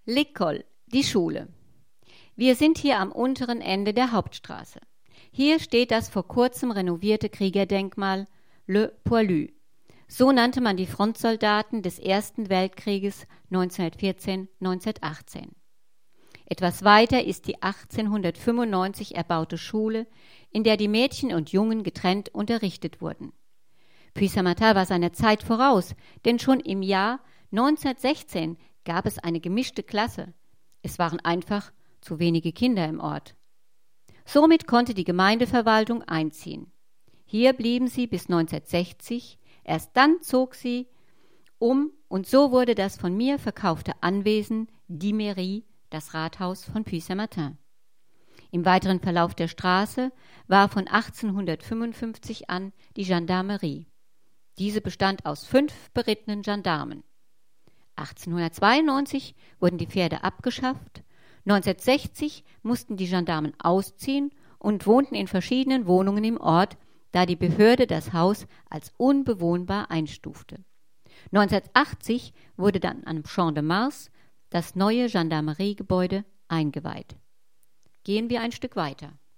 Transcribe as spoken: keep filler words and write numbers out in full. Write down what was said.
L'école, die Schule. Wir sind hier am unteren Ende der Hauptstraße. Hier steht das vor kurzem renovierte Kriegerdenkmal Le Poilu. So nannte man die Frontsoldaten des Ersten Weltkrieges neunzehnhundertvierzehn bis neunzehnhundertachtzehn. Etwas weiter ist die achtzehnhundertfünfundneunzig erbaute Schule, in der die Mädchen und Jungen getrennt unterrichtet wurden. Puy-Saint-Martin war seiner Zeit voraus, denn schon im Jahr neunzehnhundertsechzehn gab es eine gemischte Klasse. Es waren einfach zu wenige Kinder im Ort. Somit konnte die Gemeindeverwaltung einziehen. Hier blieben sie bis neunzehnhundertsechzig, erst dann zog sie um und so wurde das von mir verkaufte Anwesen die Mairie, das Rathaus von Puy-Saint-Martin. Im weiteren Verlauf der Straße war von achtzehnhundertfünfundfünfzig an die Gendarmerie. Diese bestand aus fünf berittenen Gendarmen. achtzehnhundertzweiundneunzig wurden die Pferde abgeschafft, neunzehnhundertsechzig mussten die Gendarmen ausziehen und wohnten in verschiedenen Wohnungen im Ort, da die Behörde das Haus als unbewohnbar einstufte. neunzehnhundertachtzig wurde dann am Champ de Mars das neue Gendarmeriegebäude eingeweiht. Gehen wir ein Stück weiter.